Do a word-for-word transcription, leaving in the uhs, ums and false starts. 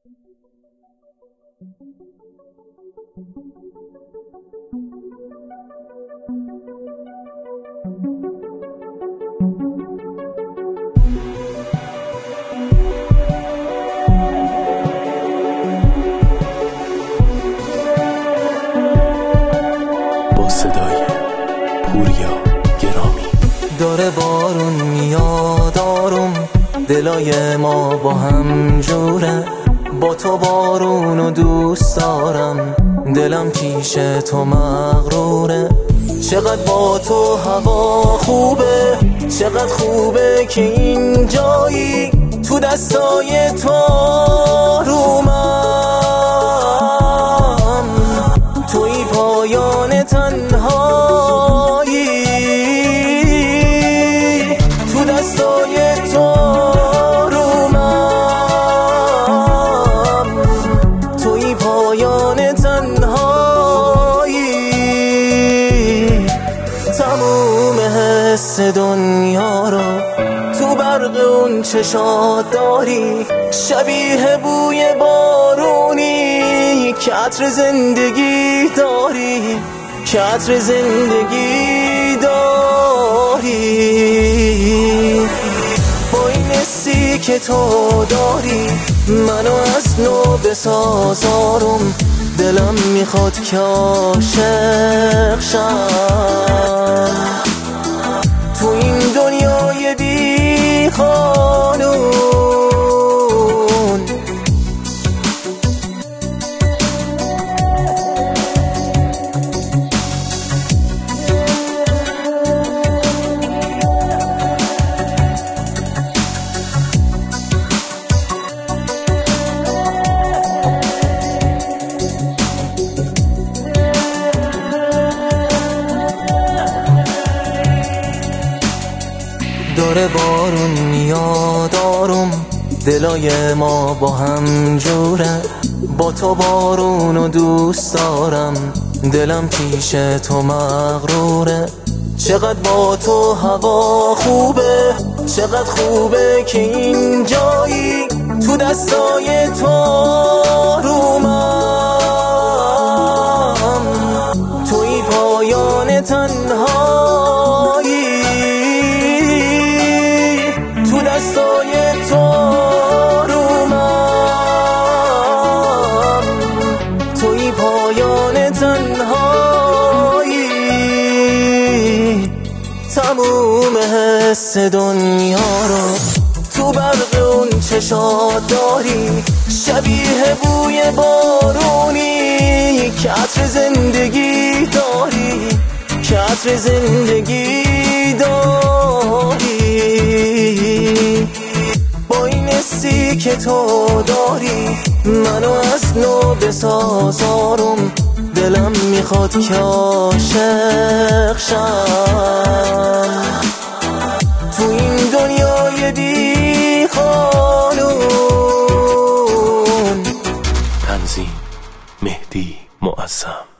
با صدای پوریا گرامی. داره بارون میاد آروم، دلای ما با هم جوره. با تو بارونو دوست دارم، دلم پیش تو مغروره. چقدر با تو هوا خوبه، چقدر خوبه که این جایی تو دستای تو آرومم. توی پایان تنهایی، تو دستای تو آرومم. توی پایان تنهایی، تموم حس دنیا رو تو برق اون چشات داری. شبیه بوی بارونی که عطر زندگی داری، که عطر زندگی داری. با این حسی که تو داری منو از نو بساز آروم. دلم میخواد که عاشق شم تو این دنیای بی قانون. داره بارون میاد آروم، دلای ما با هم جوره. با تو بارونو دوست دارم، دلم پیش تو مغروره. چقدر با تو هوا خوبه، چقدر خوبه که این جایی تو دستای تو آرومم. توی پایان تنهایی، تو دستای تو آرومم. توی پایان تنهایی، تموم حس دنیا رو تو برق اون چشات داری. شبیه بوی بارونی که عطر زندگی داری، که عطر زندگی داری. با این حسی که تو داری منو از نو بساز آروم. دلم میخواد که عاشق شم تو این دنیای بی قانون. تنظیم مهدی معظم.